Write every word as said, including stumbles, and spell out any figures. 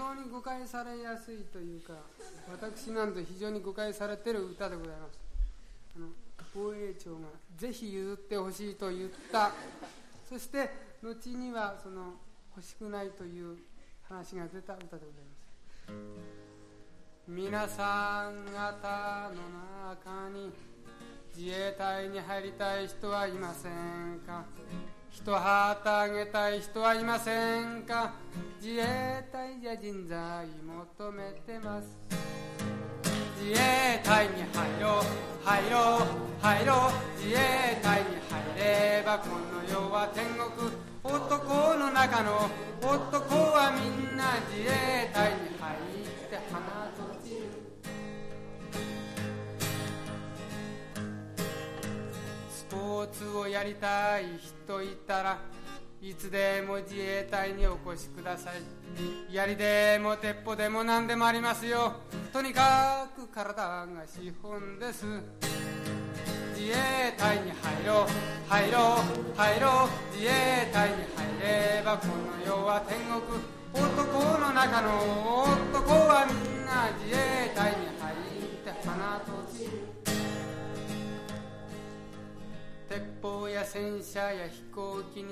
常に誤解されやすいというか、私なんと非常に誤解されている歌でございます。あの防衛庁がぜひ譲ってほしいと言った、そして後にはその欲しくないという話が出た歌でございます。皆さん方の中に自衛隊に入りたい人はいませんか？一旗あげたい人はいませんか？自衛隊じゃ人材求めてます。自衛隊に入ろう入ろう入ろう、自衛隊に入ればこの世は天国。男の中の男はみんな自衛隊に入って花と散る。スポーツをやりたい人いたらいつでも自衛隊にお越しください。槍でも鉄砲でも何でもありますよ。とにかく体が資本です。自衛隊に入ろう入ろう入ろう、自衛隊に入ればこの世は天国。男の中の男はみんな自衛隊に入って花と散る。鉄砲や戦車や飛行機に